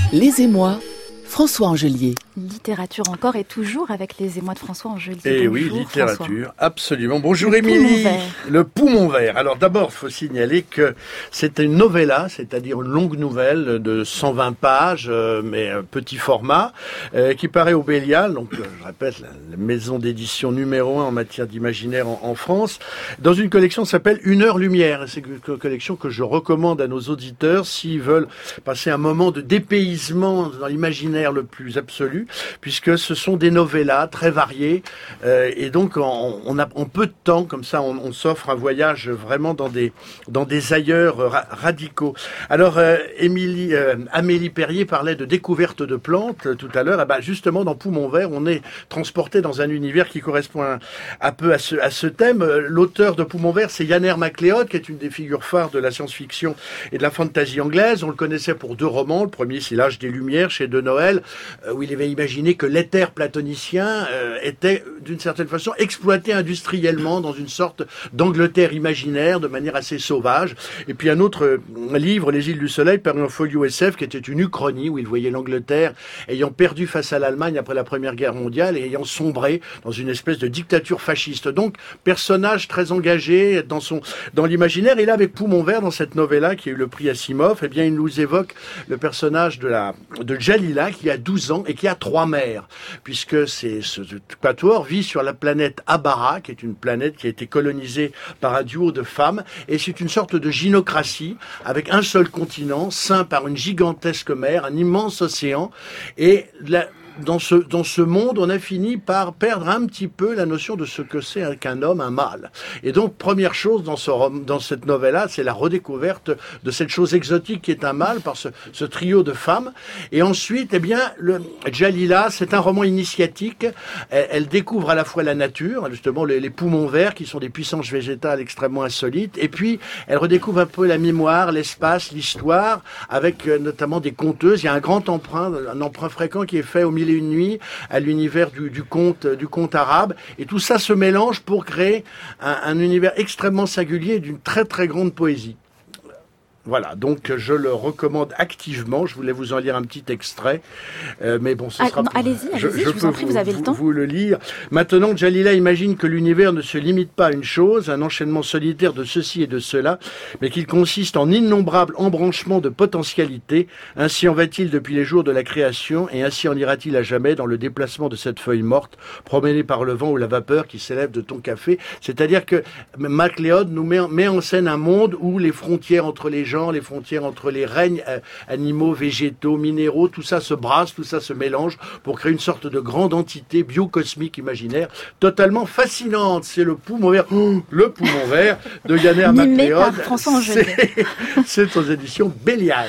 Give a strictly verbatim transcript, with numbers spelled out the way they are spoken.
Les Émois, François Angelier. Littérature encore et toujours avec les Émois de François Angelier. Eh Bonjour, oui, littérature, François. absolument. Bonjour Le Émilie. Poumon Vert. Le Poumon Vert. Alors d'abord, il faut signaler que c'est une novella, c'est-à-dire une longue nouvelle de cent vingt pages, euh, mais euh, petit format, euh, qui paraît au Bélial, donc euh, je répète, la, la maison d'édition numéro un en matière d'imaginaire en, en France, dans une collection qui s'appelle Une heure lumière. C'est une collection que je recommande à nos auditeurs s'ils veulent passer un moment de dépaysement dans l'imaginaire le plus absolu, puisque ce sont des novellas très variées, euh, et donc on, on a en peu de temps comme ça, on, on s'offre un voyage vraiment dans des dans des ailleurs ra- radicaux. Alors, euh, Émilie, euh, Amélie Perrier parlait de découverte de plantes euh, tout à l'heure. Eh ben, justement, dans Poumon Vert, on est transporté dans un univers qui correspond un, un peu à ce à ce thème. Euh, L'auteur de Poumon Vert, c'est Yanner MacLeod, qui est une des figures phares de la science-fiction et de la fantasy anglaise. On le connaissait pour deux romans. Le premier, c'est L'Âge des Lumières chez De Noël, euh, où il avait imaginé que l'éther platonicien euh, était, d'une certaine façon, exploité industriellement dans une sorte d'Angleterre imaginaire, de manière assez sauvage. Et puis un autre euh, livre, Les Îles du Soleil, paru en folio S F, qui était une uchronie, où il voyait l'Angleterre ayant perdu face à l'Allemagne après la Première Guerre mondiale et ayant sombré dans une espèce de dictature fasciste. Donc, personnage très engagé dans son dans l'imaginaire. Et là, avec Poumon Vert, dans cette novella qui a eu le prix Asimov, eh bien, il nous évoque le personnage de la de Jalila, qui a douze ans et qui a trois mères, puisque c'est ce quatuor vit sur la planète Abara, qui est une planète qui a été colonisée par un duo de femmes, et c'est une sorte de gynocratie avec un seul continent, ceint par une gigantesque mer, un immense océan, et la Dans ce, dans ce monde, on a fini par perdre un petit peu la notion de ce que c'est qu'un homme, un mâle. Et donc, première chose dans, ce, dans cette novella, c'est la redécouverte de cette chose exotique qui est un mâle par ce, ce trio de femmes. Et ensuite, eh bien, le Jalila, c'est un roman initiatique. Elle, elle découvre à la fois la nature, justement les, les poumons verts, qui sont des puissances végétales extrêmement insolites. Et puis, elle redécouvre un peu la mémoire, l'espace, l'histoire, avec euh, notamment des conteuses. Il y a un grand emprunt, un emprunt fréquent qui est fait au milieu une nuit à l'univers du, du conte du conte arabe, et tout ça se mélange pour créer un, un univers extrêmement singulier d'une très très grande poésie. Voilà, donc je le recommande activement. Je voulais vous en lire un petit extrait, euh, mais bon, ce ah, sera... Non, allez-y, allez-y, je, je, je vous en prie, vous, vous avez vous, le temps. Vous le lire. Maintenant, Jalila imagine que l'univers ne se limite pas à une chose, un enchaînement solitaire de ceci et de cela, mais qu'il consiste en innombrables embranchements de potentialités. Ainsi en va-t-il depuis les jours de la création, et ainsi en ira-t-il à jamais dans le déplacement de cette feuille morte, promenée par le vent ou la vapeur qui s'élève de ton café. C'est-à-dire que MacLeod nous met, met en scène un monde où les frontières entre les gens, les frontières entre les règnes euh, animaux, végétaux, minéraux, tout ça se brasse, tout ça se mélange pour créer une sorte de grande entité biocosmique imaginaire totalement fascinante. C'est le Poumon Vert, oh, le Poumon Vert de Yanner MacLeod. Par François Angelier. C'est, c'est aux éditions Bélial.